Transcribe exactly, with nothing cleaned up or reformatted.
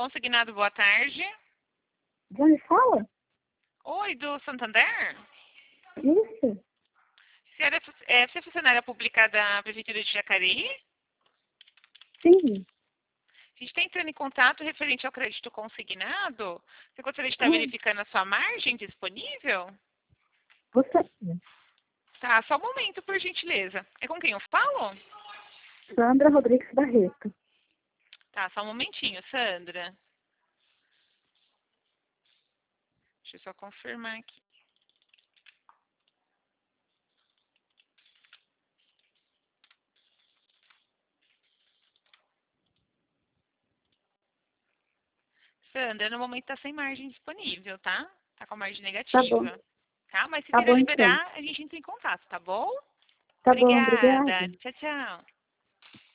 Consignado, boa tarde. De onde fala? Oi, do Santander? Isso. Senhora, é, você é funcionária pública da Prefeitura de Jacareí? Sim. A gente está entrando em contato referente ao crédito consignado. Você gostaria de estar Hum. verificando a sua margem disponível? Você, Tá, só um momento, por gentileza. É com quem eu falo? Sandra Rodrigues Barreto. Tá, só um momentinho, Sandra. Deixa eu só confirmar aqui. Sandra, no momento está sem margem disponível, tá? Tá com a margem Tá bom. negativa. Tá? Mas se Tá vier a bom, então. liberar, a gente entra em contato, tá bom? Tá bom, Obrigada. obrigada. Tchau, tchau.